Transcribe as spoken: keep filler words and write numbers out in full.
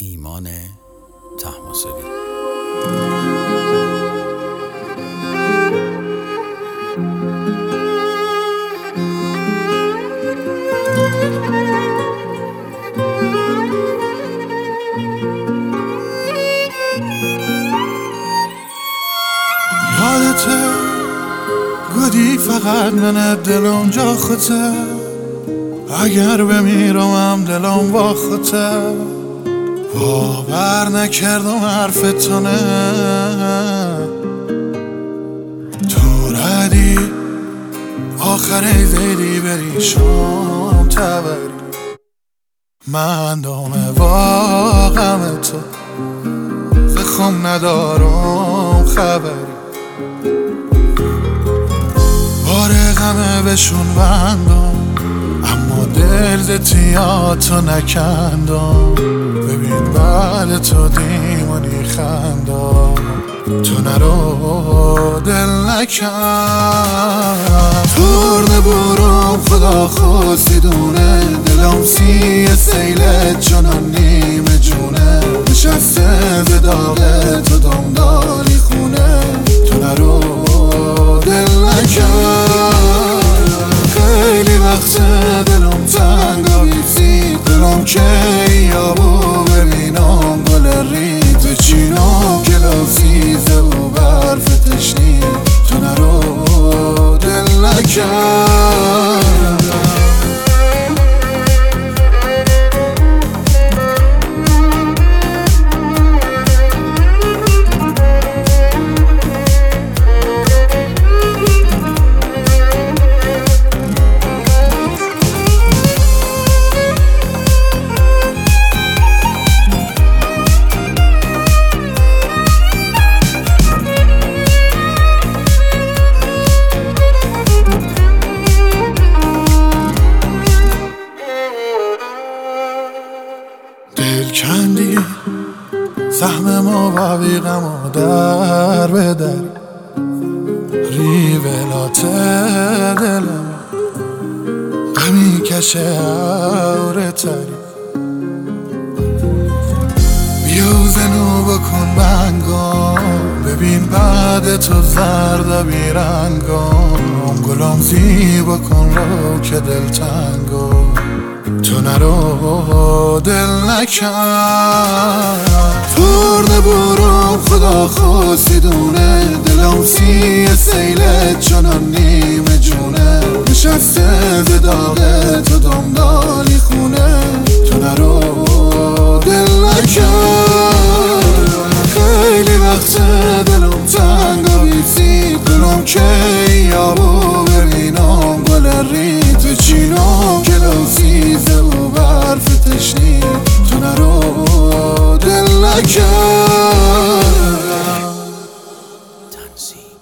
ایمان طهماسبی. یادته گودی فقط من دلم جا خوته، اگر بمیرم دلم با خوته. باور نکردم حرفتونه، تو ردی آخر زیدی بری شام تبری. من دام واقعم تو زخم ندارم خبری، باره غمه بشون بندم اما دل زتیاتو نکندم. ببین بعد تو دیمونی خندم، تو نرو دل نکن. ترد برام خدا خواستی دونه، دلم سی سیلت چنان نیمه جونه. نشسته به داغ تو دمداری خونه، تو نرو دل نکن. خیلی وقت دلم تنگ آویزی، دلم که یابو ببینم گل رید چینم کلاسیزه و برف تشنی. تو نرو دل نکن. دل کندی سهم ما و بیغم و در به در، ریولات دلم غمی کشه اوره تری. بیا زنو بکن بنگام، ببین بعد تو زرد بیرنگام. گلام زیبا کن رو که دل تنگام، تو نرو دل نکن. ترد برام خدا خواستی دونه، دلم سی سیلت چنان نیمه جونه. نشسته به داغ تو دمداری خونه، تو نرو دل نکن. خیلی وقت دلم تنگ آویزی، دلم که یابو ببینم گل رید چینم کلاسیزه و برف تشنی. تو نرو دل نکن.